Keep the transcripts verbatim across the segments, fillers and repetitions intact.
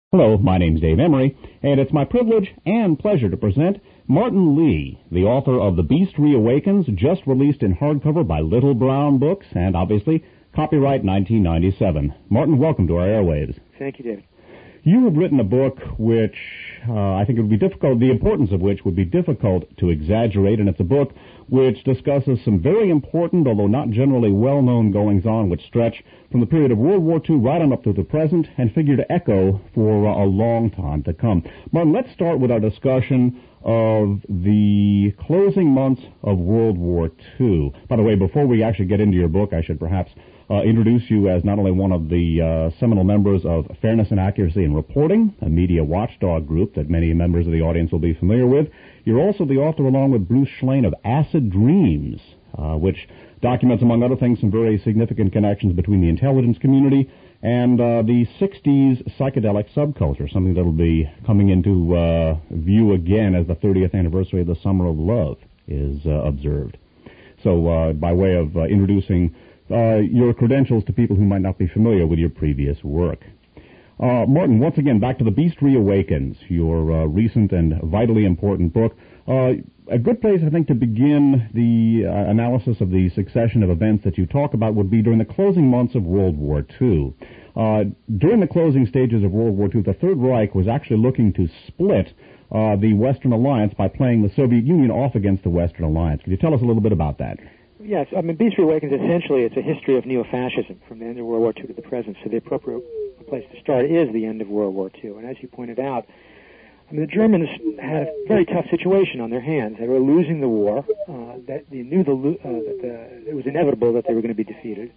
Hello, my name's Dave Emery, and it's my privilege and pleasure to present Martin Lee, the author of The Beast Reawakens, just released in hardcover by Little Brown Books, and obviously copyright nineteen ninety-seven. Martin, welcome to our airwaves. Thank you, David. You have written a book which uh, I think it would be difficult, the importance of which would be difficult to exaggerate, and it's a book which discusses some very important, although not generally well-known goings-on, which stretch from the period of World War Two right on up to the present and figure to echo for uh, a long time to come. Martin, let's start with our discussion of the closing months of World War Two. By the way, before we actually get into your book, I should perhaps uh, introduce you as not only one of the uh, seminal members of Fairness and Accuracy in Reporting, a media watchdog group that many members of the audience will be familiar with. You're also the author, along with Bruce Schlain, of Acid Dreams, uh, which documents, among other things, some very significant connections between the intelligence community and uh, the sixties psychedelic subculture, something that will be coming into uh, view again as the thirtieth anniversary of the Summer of Love is uh, observed. So uh, by way of uh, introducing uh, your credentials to people who might not be familiar with your previous work. Uh, Martin, once again, back to The Beast Reawakens, your uh, recent and vitally important book. Uh, a good place, I think, to begin the uh, analysis of the succession of events that you talk about would be during the closing months of World War Two. Uh, during the closing stages of World War Two, the Third Reich was actually looking to split uh, the Western Alliance by playing the Soviet Union off against the Western Alliance. Could you tell us a little bit about that? Yes, I mean, Beast Reawakens, essentially, it's a history of neo-fascism from the end of World War Two to the present, so the appropriate place to start is the end of World War Two. And as you pointed out, I mean, the Germans had a very tough situation on their hands. They were losing the war. Uh, that they knew the, uh, that the, it was inevitable that they were going to be defeated.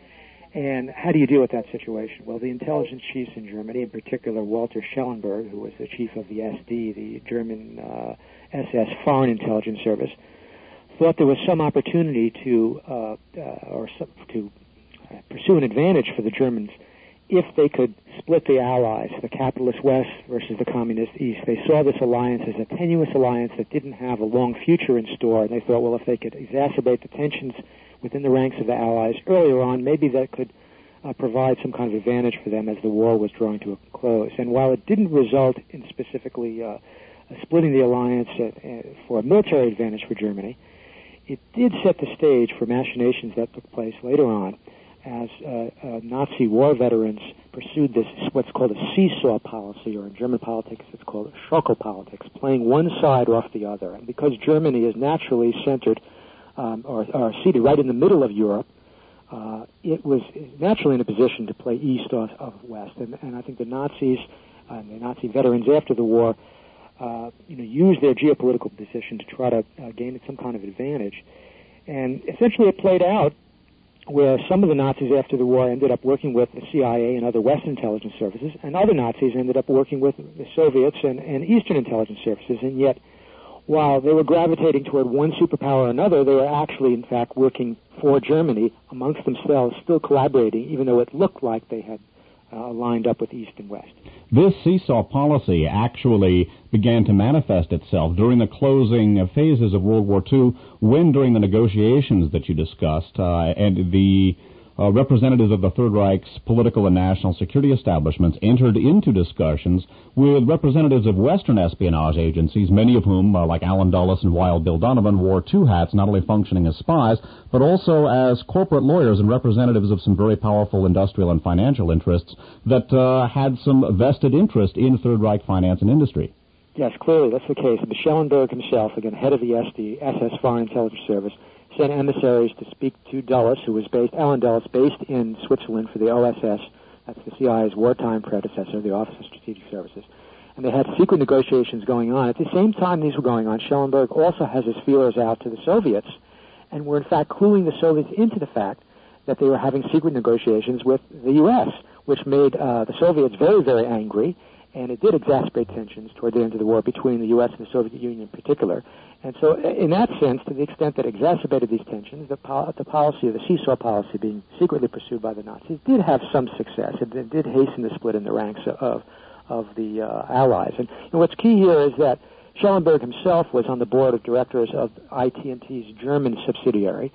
And how do you deal with that situation? Well, the intelligence chiefs in Germany, in particular Walter Schellenberg, who was the chief of the S D, the German uh, S S Foreign Intelligence Service, thought there was some opportunity to uh, uh, or some, to uh, pursue an advantage for the Germans if they could split the Allies, the capitalist West versus the communist East. They saw this alliance as a tenuous alliance that didn't have a long future in store, and they thought, well, if they could exacerbate the tensions within the ranks of the Allies earlier on, maybe that could uh, provide some kind of advantage for them as the war was drawing to a close. And while it didn't result in specifically uh, splitting the alliance uh, uh, for a military advantage for Germany, it did set the stage for machinations that took place later on as uh, uh, Nazi war veterans pursued this, what's called a seesaw policy, or in German politics it's called Schokopolitics, playing one side off the other. And because Germany is naturally centered um, or, or seated right in the middle of Europe, uh, it was naturally in a position to play east off of west. And, and I think the Nazis and the Nazi veterans after the war uh, you know, used their geopolitical position to try to uh, gain some kind of advantage. And essentially it played out where some of the Nazis after the war ended up working with the C I A and other Western intelligence services, and other Nazis ended up working with the Soviets and, and Eastern intelligence services. And yet, while they were gravitating toward one superpower or another, they were actually, in fact, working for Germany amongst themselves, still collaborating, even though it looked like they had uh, lined up with East and West. This seesaw policy actually began to manifest itself during the closing phases of World War Two, when during the negotiations that you discussed, uh, and the uh, representatives of the Third Reich's political and national security establishments entered into discussions with representatives of Western espionage agencies, many of whom, uh, like Alan Dulles and Wild Bill Donovan, wore two hats, not only functioning as spies, but also as corporate lawyers and representatives of some very powerful industrial and financial interests that uh, had some vested interest in Third Reich finance and industry. Yes, clearly that's the case. And Schellenberg himself, again, head of the S D, S S Foreign Intelligence Service, sent emissaries to speak to Dulles, who was based, Alan Dulles, based in Switzerland for the O S S, that's the C I A's wartime predecessor, the Office of Strategic Services. And they had secret negotiations going on. At the same time these were going on, Schellenberg also has his feelers out to the Soviets, and were in fact cluing the Soviets into the fact that they were having secret negotiations with the U S, which made uh, the Soviets very, very angry, and it did exacerbate tensions toward the end of the war between the U S and the Soviet Union in particular. And so in that sense, to the extent that it exacerbated these tensions, the, pol- the policy of the seesaw policy being secretly pursued by the Nazis did have some success. It, it did hasten the split in the ranks of, of the uh, Allies. And, and what's key here is that Schellenberg himself was on the board of directors of I T and T's German subsidiary.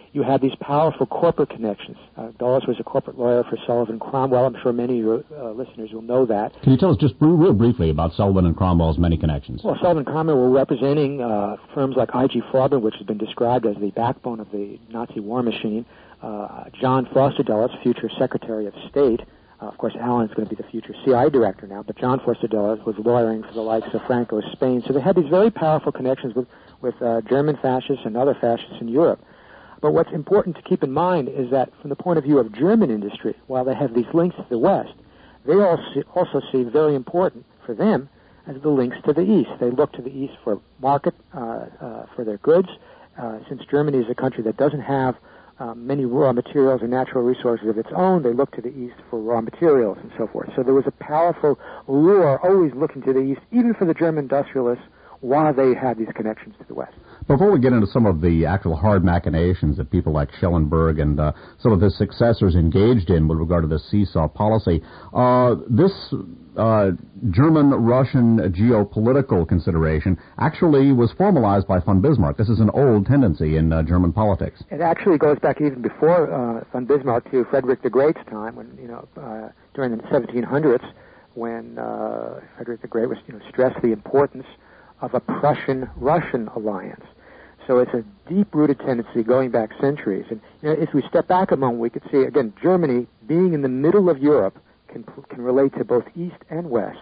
you had these powerful corporate connections. Uh, Dulles was a corporate lawyer for Sullivan Cromwell. I'm sure many of your uh, listeners will know that. Can you tell us just real briefly about Sullivan and Cromwell's many connections? Well, Sullivan and Cromwell were representing uh, firms like I G Farben, which has been described as the backbone of the Nazi war machine. Uh, John Foster Dulles, future Secretary of State. Uh, of course, Allen's going to be the future C I A director now, but John Foster Dulles was lawyering for the likes of Franco's Spain. So they had these very powerful connections with, with uh, German fascists and other fascists in Europe. But what's important to keep in mind is that from the point of view of German industry, while they have these links to the West, they also, also see very important for them as the links to the East. They look to the East for market, uh, uh, for their goods. Uh, since Germany is a country that doesn't have um, many raw materials and natural resources of its own, they look to the East for raw materials and so forth. So there was a powerful lure always looking to the East, even for the German industrialists, while they had these connections to the West. Before we get into some of the actual hard machinations that people like Schellenberg and uh, some of his successors engaged in with regard to the seesaw policy, uh, this uh, German-Russian geopolitical consideration actually was formalized by von Bismarck. This is an old tendency in uh, German politics. It actually goes back even before uh, von Bismarck to Frederick the Great's time, when you know uh, during the seventeen hundreds, when uh, Frederick the Great was you know stressed the importance of a Prussian-Russian alliance. So it's a deep-rooted tendency going back centuries. And you know, if we step back a moment, we could see, again, Germany, being in the middle of Europe, can can relate to both East and West.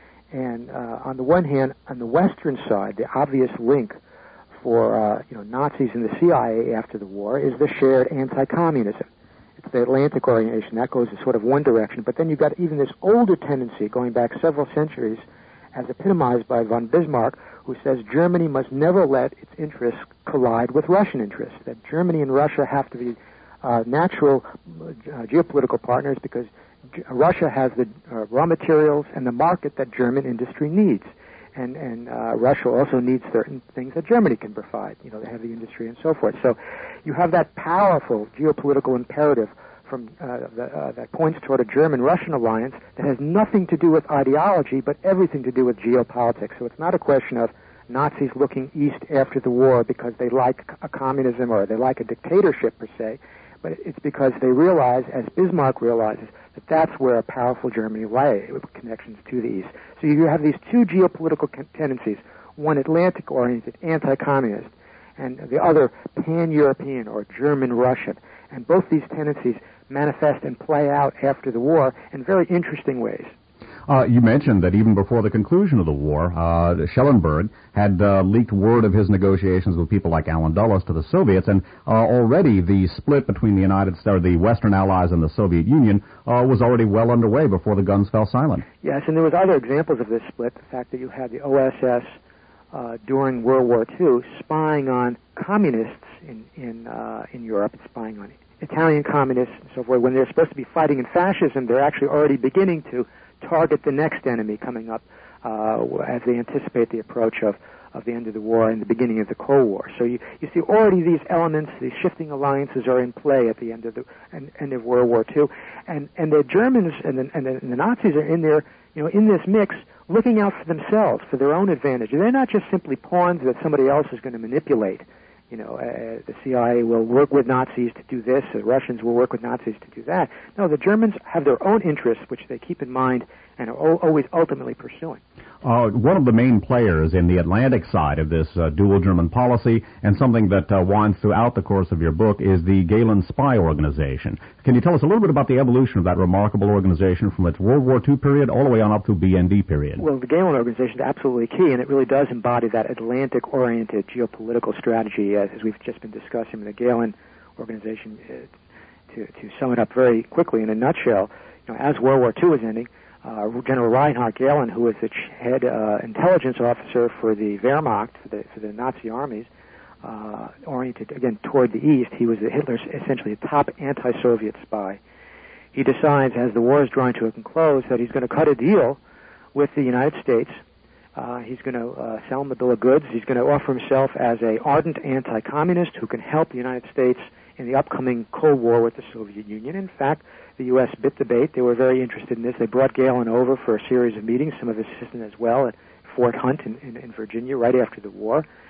And uh, on the one hand, on the Western side, the obvious link for uh, you know Nazis and the C I A after the war is the shared anti-communism. It's the Atlantic orientation. That goes in sort of one direction. But then you've got even this older tendency going back several centuries, as epitomized by von Bismarck, who says Germany must never let its interests collide with Russian interests, that Germany and Russia have to be uh, natural uh, geopolitical partners because G- Russia has the uh, raw materials and the market that German industry needs. And, and uh, Russia also needs certain things that Germany can provide, you know, the heavy industry and so forth. So you have that powerful geopolitical imperative from uh, the, uh, that points toward a German-Russian alliance that has nothing to do with ideology, but everything to do with geopolitics. So it's not a question of Nazis looking east after the war because they like a communism or they like a dictatorship per se, but it's because they realize, as Bismarck realizes, that that's where a powerful Germany lay, with connections to the east. So you have these two geopolitical tendencies, one Atlantic-oriented, anti-communist, and the other pan-European or German-Russian. And both these tendencies manifest and play out after the war in very interesting ways. Uh, you mentioned that even before the conclusion of the war, uh, Schellenberg had uh, leaked word of his negotiations with people like Allen Dulles to the Soviets, and uh, already the split between the United States, or the Western Allies, and the Soviet Union uh, was already well underway before the guns fell silent. Yes, and there was other examples of this split. The fact that you had the O S S uh, during World War Two spying on communists in in uh, in Europe, spying on Italian communists and so forth. When they're supposed to be fighting in fascism, they're actually already beginning to target the next enemy coming up uh, as they anticipate the approach of, of the end of the war and the beginning of the Cold War. So you, you see already these elements, these shifting alliances are in play at the end of the end, end of World War Two, and and the Germans and the, and the, and the Nazis are in there, you know, in this mix, looking out for themselves, for their own advantage. They're not just simply pawns that somebody else is going to manipulate. You know, uh, the C I A will work with Nazis to do this, the Russians will work with Nazis to do that. No, the Germans have their own interests, which they keep in mind and are o- always ultimately pursuing. Uh, one of the main players in the Atlantic side of this uh, dual German policy, and something that uh, winds throughout the course of your book, is the Gehlen Spy Organization. Can you tell us a little bit about the evolution of that remarkable organization from its World War Two period all the way on up to B N D period? Well, the Gehlen Organization is absolutely key, and it really does embody that Atlantic-oriented geopolitical strategy, uh, as we've just been discussing. The Gehlen Organization, uh, to, to sum it up very quickly in a nutshell, you know, as World War Two was ending, Uh, General Reinhard Gehlen, who was the head uh, intelligence officer for the Wehrmacht, for the, for the Nazi armies, uh, oriented, again, toward the east. He was the Hitler's essentially a top anti-Soviet spy. He decides, as the war is drawing to a close, that he's going to cut a deal with the United States. Uh, he's going to uh, sell him the bill of goods. He's going to offer himself as a ardent anti-communist who can help the United States in the upcoming Cold War with the Soviet Union. In fact, the U S bit the bait. They were very interested in this. They brought Gehlen over for a series of meetings, some of his assistants as well, at Fort Hunt in, in, in Virginia right after the war.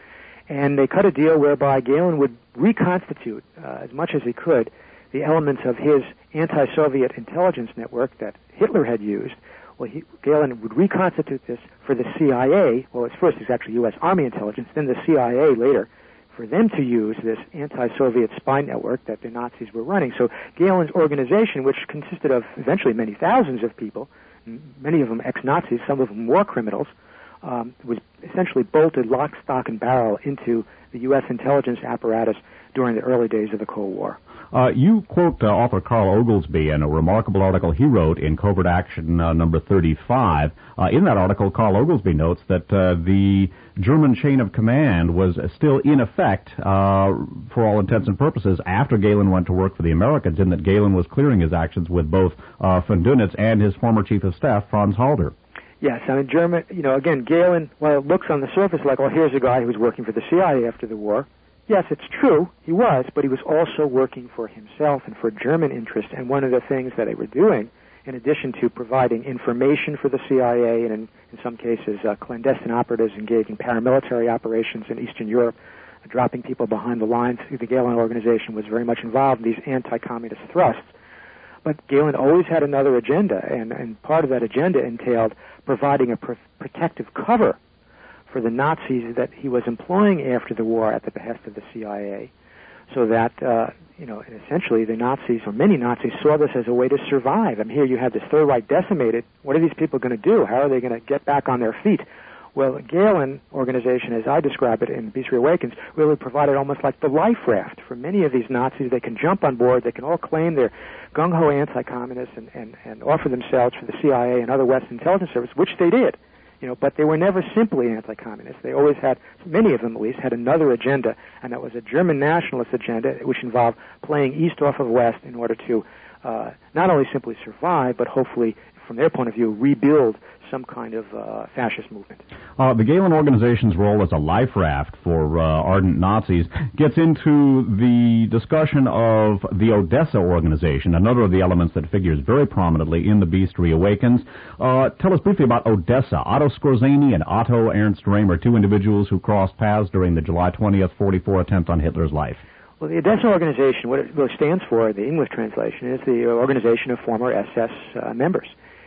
And they cut a deal whereby Gehlen would reconstitute, uh, as much as he could, the elements of his anti-Soviet intelligence network that Hitler had used. Well, he, Gehlen would reconstitute this for the C I A. Well, at first it's actually U S Army intelligence, then the C I A later, for them to use this anti-Soviet spy network that the Nazis were running. So Gehlen's organization, which consisted of eventually many thousands of people, many of them ex-Nazis, some of them war criminals, um, was essentially bolted lock, stock, and barrel into the U S intelligence apparatus during the early days of the Cold War. Uh, you quote uh, author Carl Oglesby in a remarkable article he wrote in Covert Action uh, number thirty-five. Uh, in that article, Carl Oglesby notes that uh, the German chain of command was still in effect uh, for all intents and purposes after Gehlen went to work for the Americans, in that Gehlen was clearing his actions with both uh, von Dönitz and his former chief of staff, Franz Halder. Yes, I mean, German, you know, again, Gehlen, while it looks on the surface like, well, here's a guy who was working for the C I A after the war. Yes, it's true, he was, but he was also working for himself and for German interests. And one of the things that they were doing, in addition to providing information for the C I A and in, in some cases uh, clandestine operatives engaged in paramilitary operations in Eastern Europe, uh, dropping people behind the lines, the Gehlen organization was very much involved in these anti-communist thrusts. But Gehlen always had another agenda, and, and part of that agenda entailed providing a pr- protective cover for the Nazis that he was employing after the war at the behest of the C I A, so that, uh, you know, essentially the Nazis, or many Nazis, saw this as a way to survive. I mean, here you have this Third Reich decimated. What are these people going to do? How are they going to get back on their feet? Well, the Gehlen organization, as I describe it in Beast Reawakens, really provided almost like the life raft for many of these Nazis. They can jump on board. They can all claim they're gung-ho anti-communists and, and, and offer themselves for the C I A and other West intelligence service, which they did. You know, but they were never simply anti-communist. They always had, many of them at least, had another agenda, and that was a German nationalist agenda, which involved playing east off of west in order to uh, not only simply survive, but hopefully, from their point of view, rebuild some kind of uh, fascist movement. Uh, the Gehlen organization's role as a life raft for uh, ardent Nazis gets into the discussion of the Odessa organization, another of the elements that figures very prominently in The Beast Reawakens. Uh, tell us briefly about Odessa. Otto Skorzeny and Otto Ernst Rehmer, two individuals who crossed paths during the July twentieth, forty-four attempt on Hitler's life. Well, the Odessa organization, what it really stands for, the English translation, is the organization of former S S uh, members.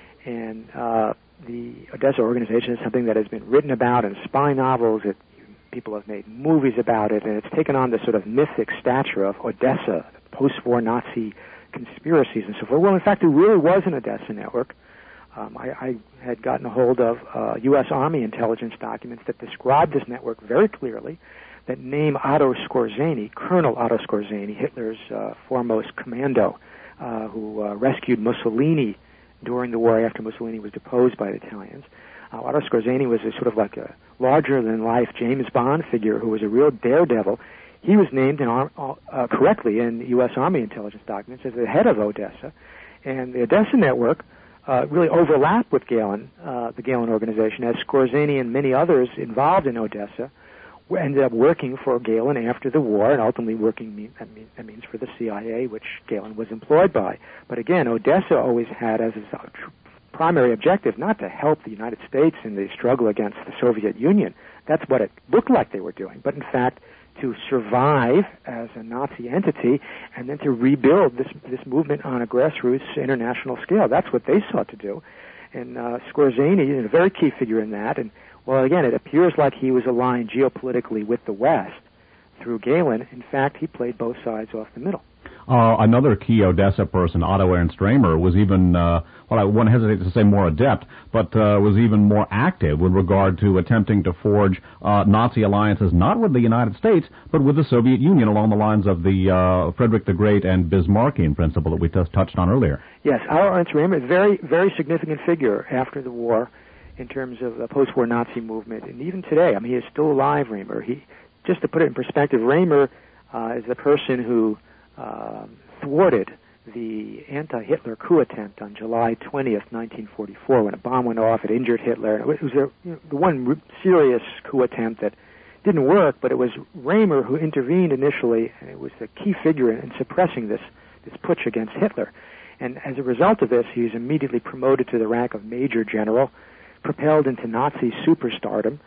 And uh, the Odessa organization is something that has been written about in spy novels. It, people have made movies about it, and it's taken on this sort of mythic stature of Odessa, post-war Nazi conspiracies and so forth. Well, in fact, there really was an Odessa network. Um, I, I had gotten a hold of uh, U S Army intelligence documents that describe this network very clearly, that name Otto Skorzeny, Colonel Otto Skorzeny, Hitler's uh, foremost commando, uh, who uh, rescued Mussolini during the war after Mussolini was deposed by the Italians. Uh, Otto Skorzeny was a sort of like a larger-than-life James Bond figure who was a real daredevil. He was named in, uh, correctly in U S Army intelligence documents as the head of Odessa, and the Odessa network uh, really overlapped with Gehlen, uh, the Gehlen organization, as Skorzeny and many others involved in Odessa ended up working for Gehlen after the war, and ultimately working, that means, that means for the C I A, which Gehlen was employed by. But again, Odessa always had as its primary objective not to help the United States in the struggle against the Soviet Union. That's what it looked like they were doing. But in fact, to survive as a Nazi entity and then to rebuild this this movement on a grassroots international scale. That's what they sought to do. And uh, Skorzeny is a very key figure in that. And well, again, it appears like he was aligned geopolitically with the West through Gehlen. In fact, he played both sides off the middle. Uh, another key Odessa person, Otto Ernst Rehmer, was even, uh, well, I wouldn't hesitate to say more adept, but uh, was even more active with regard to attempting to forge uh, Nazi alliances, not with the United States, but with the Soviet Union along the lines of the uh, Frederick the Great and Bismarckian principle that we just touched on earlier. Yes, Otto Ernst Rehmer is a very, very significant figure after the war in terms of the post-war Nazi movement. And even today, I mean, he is still alive, Rehmer. He, just to put it in perspective, Rehmer uh, is the person who uh, thwarted the anti-Hitler coup attempt on July twentieth, nineteen forty-four, when a bomb went off. It injured Hitler. It was a, you know, the one serious coup attempt that didn't work, but it was Rehmer who intervened initially, and it was the key figure in, in suppressing this, this putsch against Hitler. And as a result of this, he was immediately promoted to the rank of Major General, propelled into Nazi superstardom,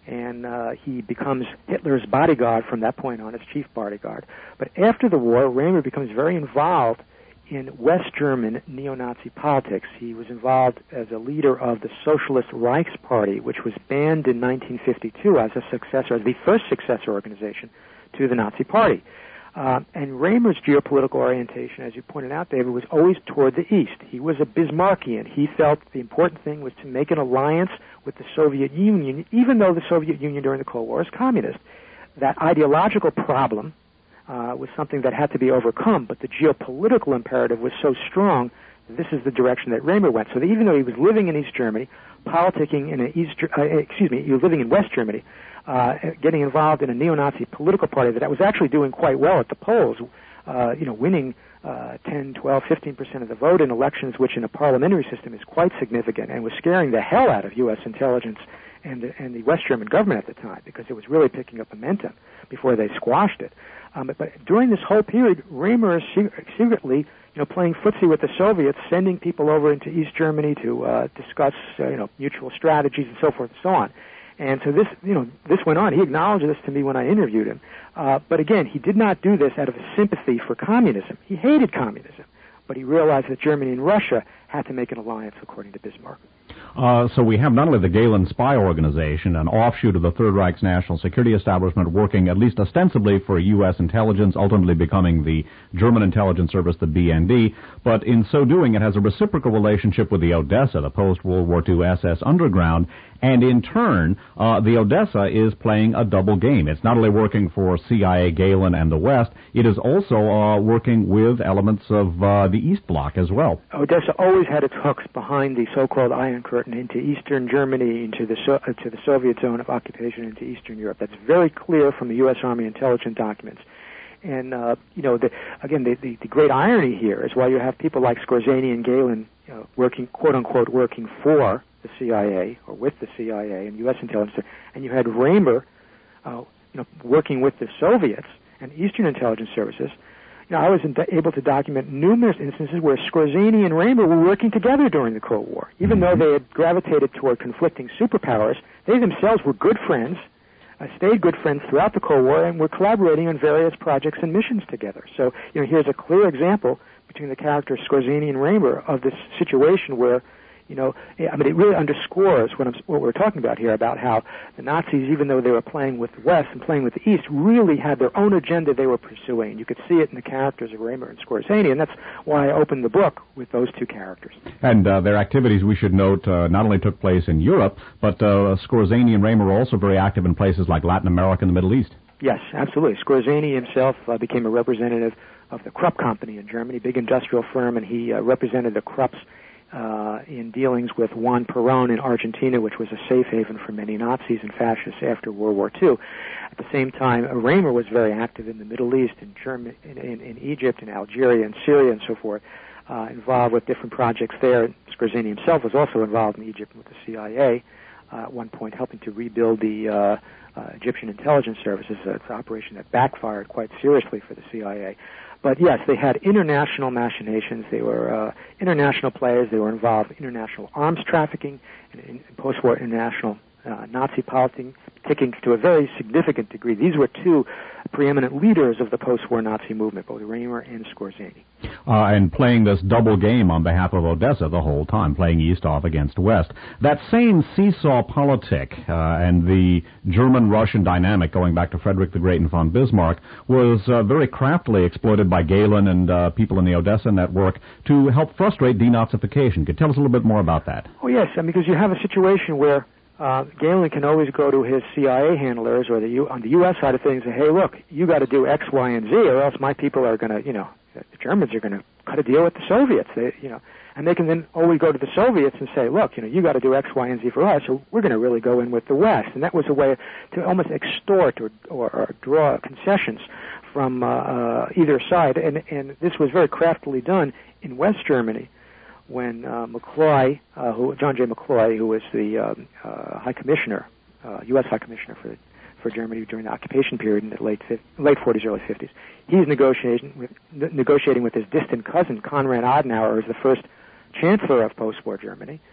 and uh, he becomes Hitler's bodyguard from that point on, his chief bodyguard. But after the war, Raymer becomes very involved in West German neo-Nazi politics. He was involved as a leader of the Socialist Reichsparty, which was banned in nineteen fifty-two as a successor, as the first successor organization to the Nazi Party. Uh, and Raymer's geopolitical orientation, as you pointed out, David, was always toward the east. He was a Bismarckian. He felt the important thing was to make an alliance with the Soviet Union, even though the Soviet Union during the Cold War is communist. That ideological problem uh, was something that had to be overcome, but the geopolitical imperative was so strong that this is the direction that Raymer went. So that even though he was living in East Germany, politicking in a East, uh, excuse me, he was living in West Germany, Uh, getting involved in a neo-Nazi political party that was actually doing quite well at the polls, uh, you know, winning uh, ten, twelve, fifteen percent of the vote in elections, which in a parliamentary system is quite significant, and was scaring the hell out of U S intelligence and the, and the West German government at the time, because it was really picking up momentum before they squashed it. Um, but, but during this whole period, Raymer is secretly, you know, playing footsie with the Soviets, sending people over into East Germany to uh, discuss, uh, you know, mutual strategies and so forth and so on. And so this, you know, this went on. He acknowledged this to me when I interviewed him. Uh, but again, he did not do this out of sympathy for communism. He hated communism, but he realized that Germany and Russia had to make an alliance, according to Bismarck. Uh, so we have not only the Gehlen spy organization, an offshoot of the Third Reich's national security establishment, working at least ostensibly for U S intelligence, ultimately becoming the German intelligence service, the B N D, but in so doing it has a reciprocal relationship with the Odessa, the post-World War Two S S underground, and in turn, uh, the Odessa is playing a double game. It's not only working for C I A, Gehlen, and the West, it is also uh, working with elements of uh, the East Bloc as well. Odessa always had its hooks behind the so-called Iron Curtain into Eastern Germany, into the so- uh, to the Soviet zone of occupation, into Eastern Europe. That's very clear from the U S Army intelligence documents. And, uh, you know, the, again, the, the, the great irony here is while you have people like Skorzeny and Gehlen, you know, working, quote-unquote, working for the C I A or with the C I A and U S intelligence, and you had Raymer, uh, you know, working with the Soviets and Eastern intelligence services. You know, I was in, able to document numerous instances where Skorzeny and Raymer were working together during the Cold War. Even mm-hmm. though they had gravitated toward conflicting superpowers, they themselves were good friends, uh, stayed good friends throughout the Cold War, and were collaborating on various projects and missions together. So, you know, here's a clear example between the characters Skorzeny and Raymer of this situation where, you know, I mean, it really underscores what, I'm, what we're talking about here, about how the Nazis, even though they were playing with the West and playing with the East, really had their own agenda they were pursuing. You could see it in the characters of Raymer and Skorzeny, and that's why I opened the book with those two characters. And uh, their activities, we should note, uh, not only took place in Europe, but uh, Skorzeny and Raymer were also very active in places like Latin America and the Middle East. Yes, absolutely. Skorzeny himself uh, became a representative of the Krupp Company in Germany, big industrial firm, and he uh, represented the Krupps Uh, in dealings with Juan Perón in Argentina, which was a safe haven for many Nazis and fascists after World War Two. At the same time, Raymer was very active in the Middle East, in, Germany, in, in, in Egypt, in Algeria, and Syria, and so forth, uh, involved with different projects there. Skorzeny himself was also involved in Egypt with the C I A, uh, at one point helping to rebuild the uh, uh, Egyptian intelligence services. Uh, it's an operation that backfired quite seriously for the C I A. But yes, they had international machinations. They were uh, international players. They were involved in international arms trafficking and in post-war international uh, Nazi politics, taking to a very significant degree. These were two preeminent leaders of the post-war Nazi movement, both Raymer and Skorzeny. Uh, and playing this double game on behalf of Odessa the whole time, playing East off against West. That same seesaw politic uh, and the German-Russian dynamic, going back to Frederick the Great and von Bismarck, was uh, very craftily exploited by Gehlen and uh, people in the Odessa network to help frustrate denazification. Could you tell us a little bit more about that? Oh, yes, I mean, because you have a situation where Uh, Gehlen can always go to his C I A handlers or the U, on the U S side of things and say, hey, look, you got to do X, Y, and Z, or else my people are going to, you know, the Germans are going to cut a deal with the Soviets. They, you know, and they can then always go to the Soviets and say, look, you know, you got to do X, Y, and Z for us, or we're going to really go in with the West. And that was a way to almost extort or, or, or draw concessions from uh, uh, either side. And, and this was very craftily done in West Germany, when uh, McCloy, uh, who, John J. McCloy, who was the um, uh, High Commissioner, uh, U S High Commissioner for for Germany during the occupation period in the late late forties, early fifties, he's negotiating with negotiating with his distant cousin Konrad Adenauer, who was the first chancellor of post-war Germany.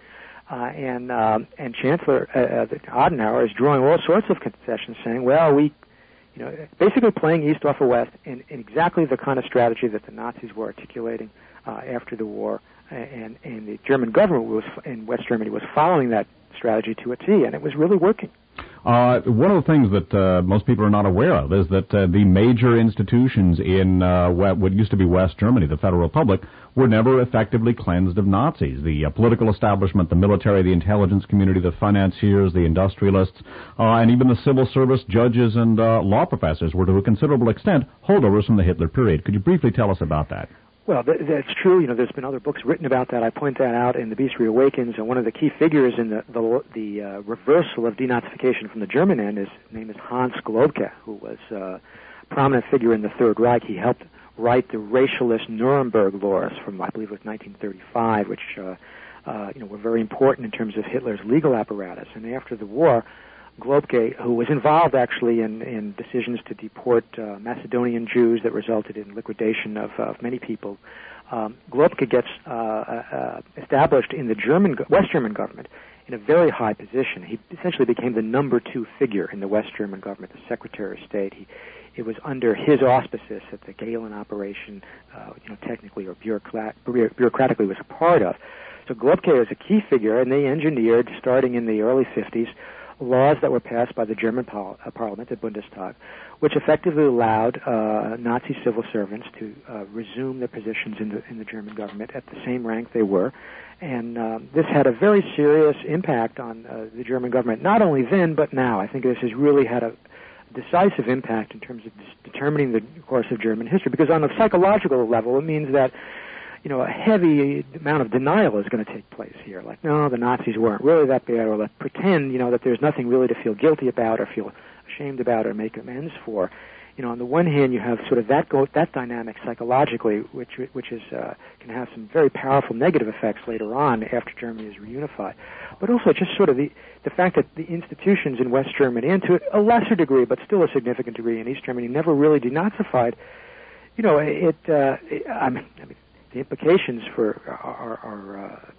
Uh, and um, and Chancellor uh, Adenauer is drawing all sorts of concessions, saying, well, we, you know, basically playing east off of west in, in exactly the kind of strategy that the Nazis were articulating uh, after the war, and, and the German government was in West Germany was following that strategy to a T, and it was really working. Uh, one of the things that uh, most people are not aware of is that uh, the major institutions in uh, what used to be West Germany, the Federal Republic, were never effectively cleansed of Nazis. The uh, political establishment, the military, the intelligence community, the financiers, the industrialists, uh, and even the civil service, judges, and uh, law professors were to a considerable extent holdovers from the Hitler period. Could you briefly tell us about that? Well, th- that's true. You know, there's been other books written about that. I point that out in The Beast Reawakens, and one of the key figures in the the, the uh, reversal of denazification from the German end, his name is Hans Globke, who was uh, a prominent figure in the Third Reich. He helped write the racialist Nuremberg laws from, I believe it was nineteen thirty-five, which uh, uh, you know were very important in terms of Hitler's legal apparatus. And after the war, Globke, who was involved actually in, in decisions to deport uh, Macedonian Jews that resulted in liquidation of, of many people, um, Globke gets uh, uh, established in the German West German government in a very high position. He essentially became the number two figure in the West German government, the Secretary of State. He, it was under his auspices that the Gehlen operation, uh, you know, technically or bureaucrat- bureaucratically was a part of. So Globke was a key figure, and they engineered, starting in the early fifties, laws that were passed by the German pol- uh, parliament, the Bundestag, which effectively allowed uh, Nazi civil servants to uh, resume their positions in the in the German government at the same rank they were. And uh, this had a very serious impact on uh, the German government, not only then, but now. I think this has really had a decisive impact in terms of determining the course of German history, because on a psychological level, it means that you know, a heavy amount of denial is going to take place here. Like, no, the Nazis weren't really that bad, or let's pretend, you know, that there's nothing really to feel guilty about or feel ashamed about or make amends for. You know, on the one hand, you have sort of that go, that dynamic psychologically, which which is uh, can have some very powerful negative effects later on after Germany is reunified. But also just sort of the the fact that the institutions in West Germany, and to a lesser degree, but still a significant degree in East Germany, never really denazified. You know, it. Uh, it I mean. I mean The implications for are, are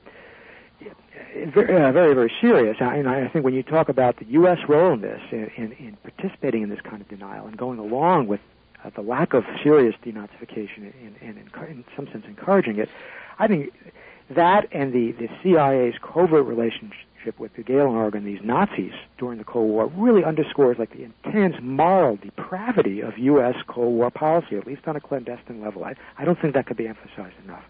uh, very, uh, very, very serious. And I think when you talk about the U S role in this, in, in, in participating in this kind of denial and going along with uh, the lack of serious denazification and, and, and in some sense encouraging it, I think that and the, the C I A's covert relationship with the Gehlen Org and these Nazis during the Cold War really underscores like the intense moral depravity of U S Cold War policy, at least on a clandestine level. I, I don't think that could be emphasized enough.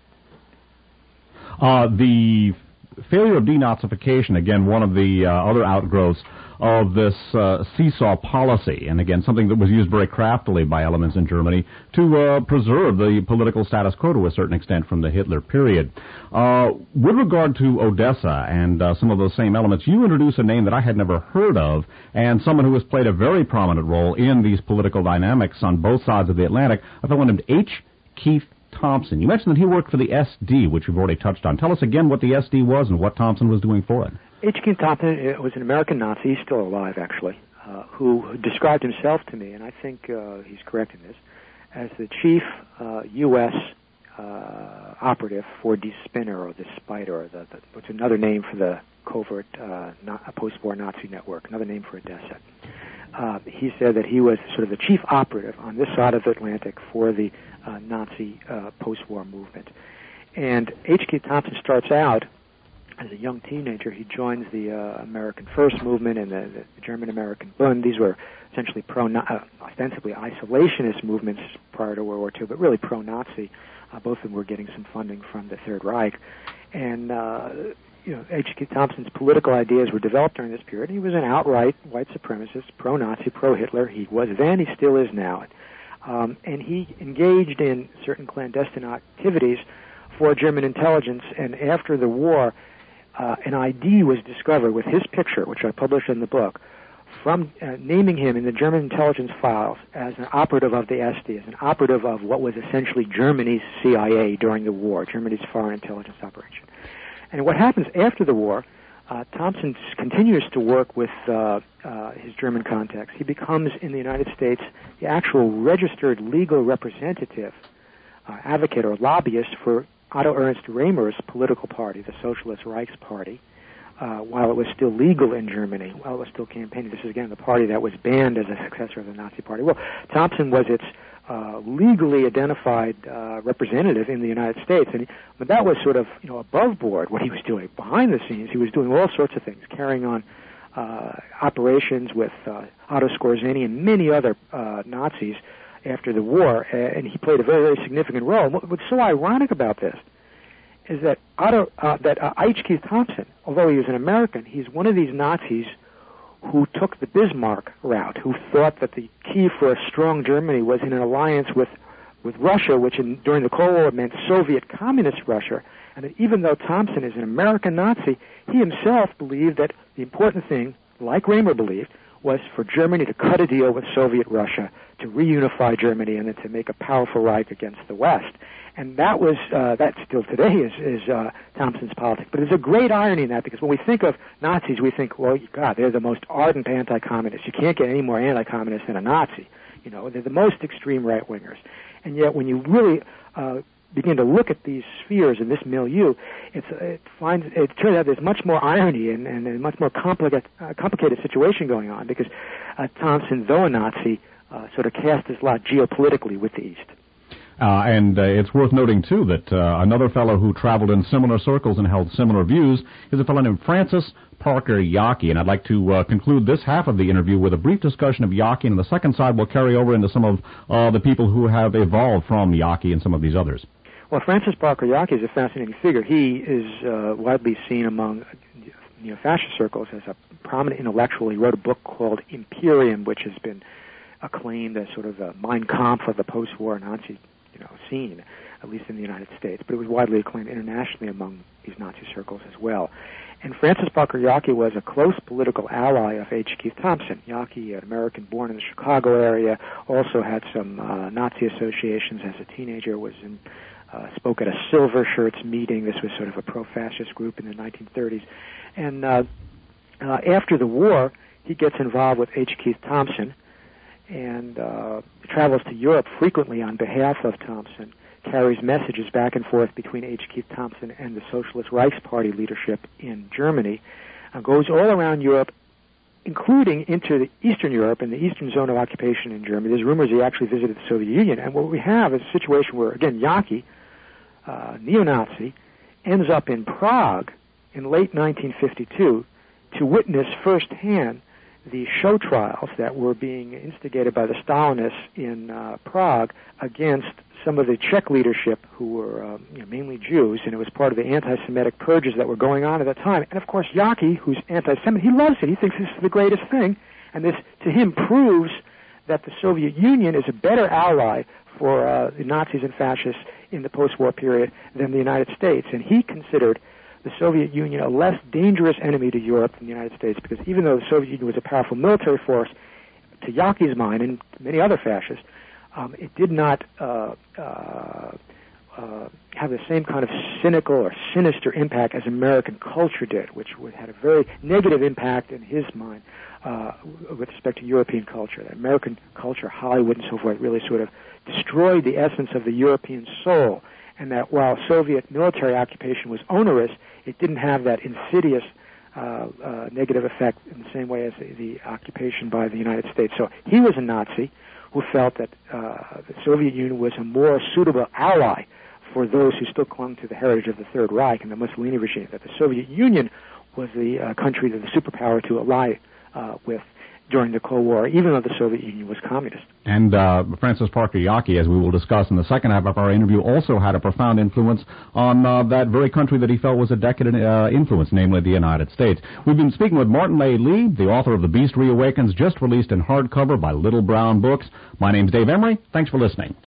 Uh, the failure of denazification, again, one of the uh, other outgrowths of this uh, seesaw policy, and again, something that was used very craftily by elements in Germany to uh, preserve the political status quo to a certain extent from the Hitler period. Uh, with regard to Odessa and uh, some of those same elements, you introduce a name that I had never heard of, and someone who has played a very prominent role in these political dynamics on both sides of the Atlantic, a fellow named H. Keith Thompson. You mentioned that he worked for the S D, which we've already touched on. Tell us again what the S D was and what Thompson was doing for it. H. Keith Thompson was an American Nazi, he's still alive actually, uh, who described himself to me, and I think uh, he's correct in this, as the chief uh, U S uh, operative for Die Spinner, or the Spider, or the, the, which is another name for the covert uh, not, post-war Nazi network, another name for Odessa. Uh, he said that he was sort of the chief operative on this side of the Atlantic for the uh, Nazi uh, post-war movement. And H. Keith Thompson starts out as a young teenager. He joins the uh, American First movement and the, the German-American Bund. These were essentially pro, uh, ostensibly isolationist movements prior to World War Two, but really pro-Nazi. Uh, both of them were getting some funding from the Third Reich. And uh, you know, H. Keith Thompson's political ideas were developed during this period. He was an outright white supremacist, pro-Nazi, pro-Hitler. He was then, he still is now. Um, and he engaged in certain clandestine activities for German intelligence, and after the war, uh, an I D was discovered with his picture, which I published in the book, from uh, naming him in the German intelligence files as an operative of the S D, as an operative of what was essentially Germany's C I A during the war, Germany's foreign intelligence operation. And what happens after the war, uh, Thompson continues to work with uh, uh, his German contacts. He becomes, in the United States, the actual registered legal representative, uh, advocate or lobbyist for Otto Ernst Römer's political party, the Socialist Reichsparty. uh, while it was still legal in Germany, while it was still campaigning. This is, again, the party that was banned as a successor of the Nazi Party. Well, Thompson was its uh, legally identified uh, representative in the United States, and he, but that was sort of, you know, above board what he was doing. Behind the scenes, he was doing all sorts of things, carrying on uh, operations with uh, Otto Skorzeny and many other uh, Nazis after the war, and he played a very, very significant role. And what's so ironic about this is that Otto, uh, that uh, H. Keith Thompson, although he was an American, he's one of these Nazis who took the Bismarck route, who thought that the key for a strong Germany was in an alliance with, with Russia, which in, during the Cold War meant Soviet Communist Russia, and that even though Thompson is an American Nazi, he himself believed that the important thing, like Raymer believed, was for Germany to cut a deal with Soviet Russia, to reunify Germany, and then to make a powerful Reich against the West. And that was, uh, that still today is, is uh, Thompson's politics. But there's a great irony in that, because when we think of Nazis, we think, well, God, they're the most ardent anti-communists. You can't get any more anti-communist than a Nazi. You know, they're the most extreme right-wingers. And yet when you really uh, begin to look at these spheres and this milieu, it's, it finds it turns out there's much more irony and, and a much more complicated, uh, complicated situation going on, because uh, Thompson, though a Nazi, uh, sort of cast his lot geopolitically with the East. Uh, and uh, it's worth noting, too, that uh, another fellow who traveled in similar circles and held similar views is a fellow named Francis Parker Yockey. And I'd like to uh, conclude this half of the interview with a brief discussion of Yockey, and the second side will carry over into some of uh, the people who have evolved from Yockey and some of these others. Well, Francis Parker Yockey is a fascinating figure. He is uh, widely seen among neo-fascist circles as a prominent intellectual. He wrote a book called Imperium, which has been acclaimed as sort of a Mein Kampf of the post-war Nazi you know, scene, at least in the United States. But it was widely acclaimed internationally among these Nazi circles as well. And Francis Parker Yockey was a close political ally of H. Keith Thompson. Yockey, an American born in the Chicago area, also had some uh, Nazi associations as a teenager, was in Uh, spoke at a Silver Shirts meeting. This was sort of a pro-fascist group in the nineteen thirties. And uh, uh, after the war, he gets involved with H. Keith Thompson and uh, travels to Europe frequently on behalf of Thompson, carries messages back and forth between H. Keith Thompson and the Socialist Reichsparty leadership in Germany, uh, goes all around Europe, including into the Eastern Europe and the eastern zone of occupation in Germany. There's rumors he actually visited the Soviet Union. And what we have is a situation where, again, Yockey, uh, neo-Nazi, ends up in Prague in late nineteen fifty-two to witness firsthand the show trials that were being instigated by the Stalinists in uh, Prague against some of the Czech leadership who were um, you know, mainly Jews, and it was part of the anti-Semitic purges that were going on at that time. And of course, Yockey, who's anti-Semitic, he loves it. He thinks this is the greatest thing, and this, to him, proves that the Soviet Union is a better ally for uh, the Nazis and fascists in the post-war period than the United States. And he considered the Soviet Union a less dangerous enemy to Europe than the United States, because even though the Soviet Union was a powerful military force, to Yockey's mind and many other fascists, Um, it did not uh, uh, uh, have the same kind of cynical or sinister impact as American culture did, which would, had a very negative impact in his mind uh, with respect to European culture. That American culture, Hollywood and so forth, really sort of destroyed the essence of the European soul, and that while Soviet military occupation was onerous, it didn't have that insidious uh, uh, negative effect in the same way as the, the occupation by the United States. So he was a Nazi who felt that uh, the Soviet Union was a more suitable ally for those who still clung to the heritage of the Third Reich and the Mussolini regime, that the Soviet Union was the uh, country, that the superpower to ally uh, with during the Cold War, even though the Soviet Union was communist. And uh, Francis Parker Yockey, as we will discuss in the second half of our interview, also had a profound influence on uh, that very country that he felt was a decadent uh, influence, namely the United States. We've been speaking with Martin A. Lee, the author of The Beast Reawakens, just released in hardcover by Little Brown Books. My name's Dave Emery. Thanks for listening.